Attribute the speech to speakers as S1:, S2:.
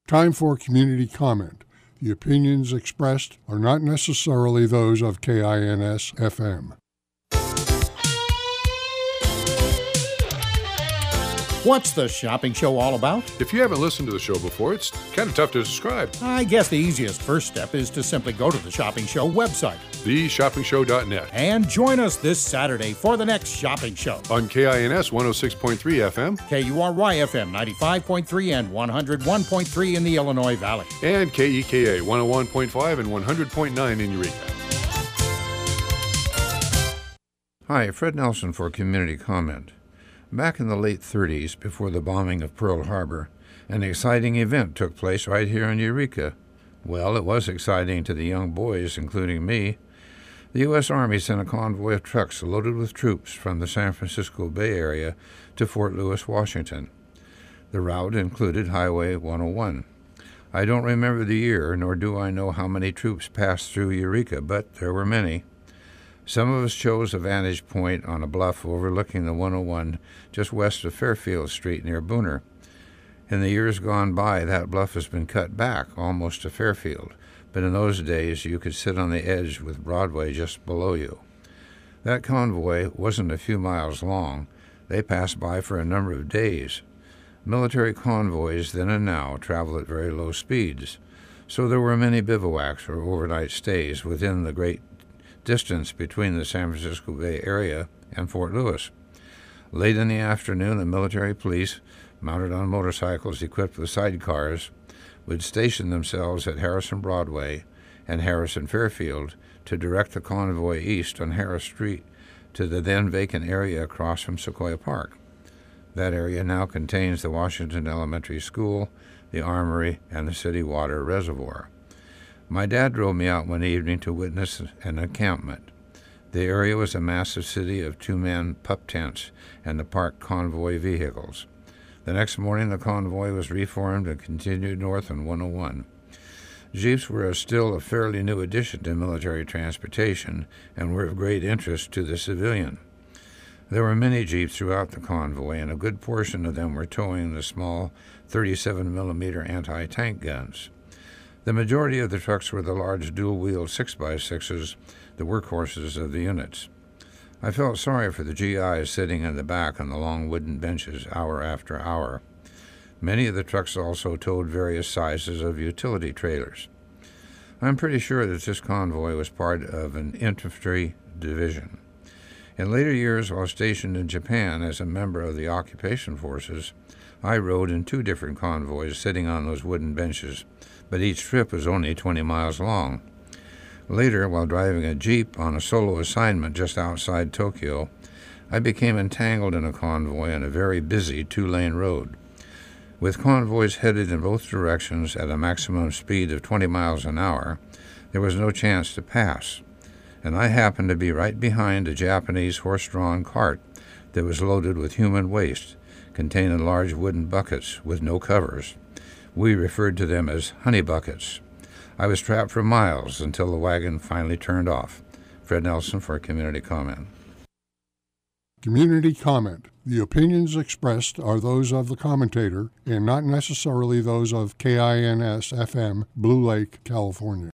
S1: Time for community comment. The opinions expressed are not necessarily those of KINS FM.
S2: What's the shopping show all about?
S3: If you haven't listened to the show before, it's kind of tough to describe.
S2: I guess the easiest first step is to simply go to the Shopping Show website.
S3: TheShoppingShow.net.
S2: And join us this Saturday for the next shopping show.
S3: On KINS 106.3 FM.
S2: KURY FM 95.3 and 101.3 in the Illinois Valley.
S3: And KEKA 101.5 and 100.9 in Eureka.
S4: Hi, Fred Nelson for Community Comment. Back in the late 30s, before the bombing of Pearl Harbor, an exciting event took place right here in Eureka. Well, it was exciting to the young boys, including me. The U.S. Army sent a convoy of trucks loaded with troops from the San Francisco Bay Area to Fort Lewis, Washington. The route included Highway 101. I don't remember the year, nor do I know how many troops passed through Eureka, but there were many. Some of us chose a vantage point on a bluff overlooking the 101 just west of Fairfield Street near Booner. In the years gone by, that bluff has been cut back almost to Fairfield, but in those days you could sit on the edge with Broadway just below you. That convoy wasn't a few miles long. They passed by for a number of days. Military convoys then and now travel at very low speeds, so there were many bivouacs or overnight stays within the great distance between the San Francisco Bay Area and Fort Lewis. Late in the afternoon, the military police, mounted on motorcycles equipped with sidecars, would station themselves at Harrison Broadway and Harrison Fairfield to direct the convoy east on Harris Street to the then vacant area across from Sequoia Park. That area now contains the Washington Elementary School, the Armory, and the city water reservoir. My dad drove me out one evening to witness an encampment. The area was a massive city of two-man pup tents and the parked convoy vehicles. The next morning, the convoy was reformed and continued north on 101. Jeeps were still a fairly new addition to military transportation and were of great interest to the civilian. There were many Jeeps throughout the convoy, and a good portion of them were towing the small 37mm anti-tank guns. The majority of the trucks were the large dual-wheeled 6x6s, the workhorses of the units. I felt sorry for the GIs sitting in the back on the long wooden benches hour after hour. Many of the trucks also towed various sizes of utility trailers. I'm pretty sure that this convoy was part of an infantry division. In later years, while stationed in Japan as a member of the occupation forces, I rode in two different convoys sitting on those wooden benches, but each trip was only 20 miles long. Later, while driving a Jeep on a solo assignment just outside Tokyo, I became entangled in a convoy on a very busy two-lane road. With convoys headed in both directions at a maximum speed of 20 miles an hour, there was no chance to pass, and I happened to be right behind a Japanese horse-drawn cart that was loaded with human waste, containing large wooden buckets with no covers. We referred to them as honey buckets. I was trapped for miles until the wagon finally turned off. Fred Nelson for Community Comment.
S1: Community comment. The opinions expressed are those of the commentator and not necessarily those of KINS FM, Blue Lake, California.